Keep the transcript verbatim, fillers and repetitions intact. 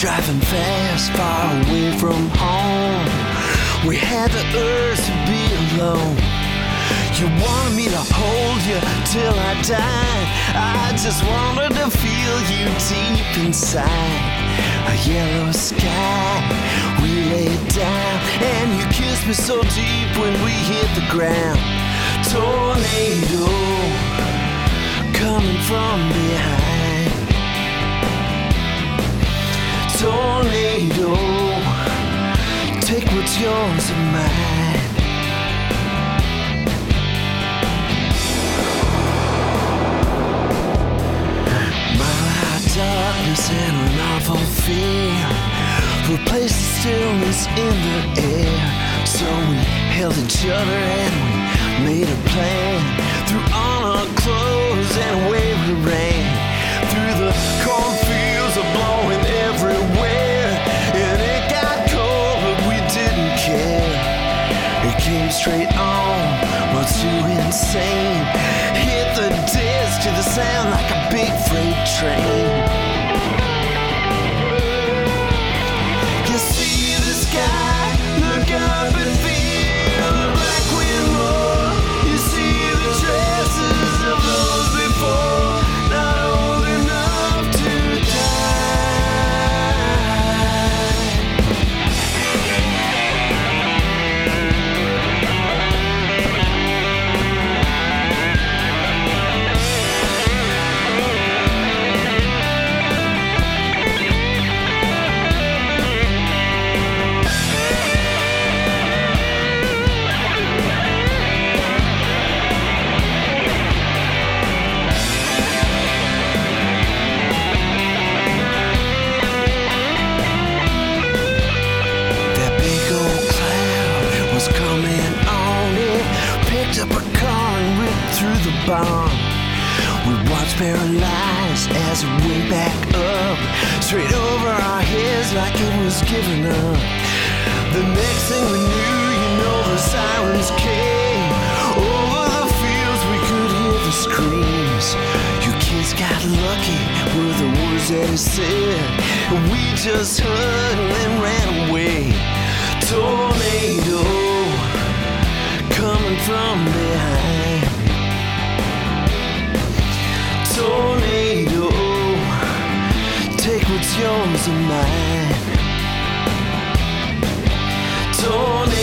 driving fast, far away from home. We had the urge to be alone. You wanted me to hold you till I died. I just wanted to feel you deep inside. A yellow sky, we laid down, and you kissed me so deep when we hit the ground. Tornado coming from behind. Tornado, take what's yours and mine. Darkness and an awful fear replaced the stillness in the air. So we held each other and we made a plan. Threw on our clothes and away we ran. Through the cornfields are blowing everywhere. And it got cold but we didn't care. It came straight on, but too insane. Hit the disc to the sound like a big freight train. You see the sky, look up and feel the black wind roar. You see the traces of those before, not old enough to barn. We watched paralyzed as it went back up, straight over our heads like it was giving up. The next thing we knew, you know, the sirens came. Over the fields we could hear the screams. You kids got lucky were the words that he said. We just heard and then ran away. Tornado coming from behind. Tornado, take what's yours and mine. Tornado.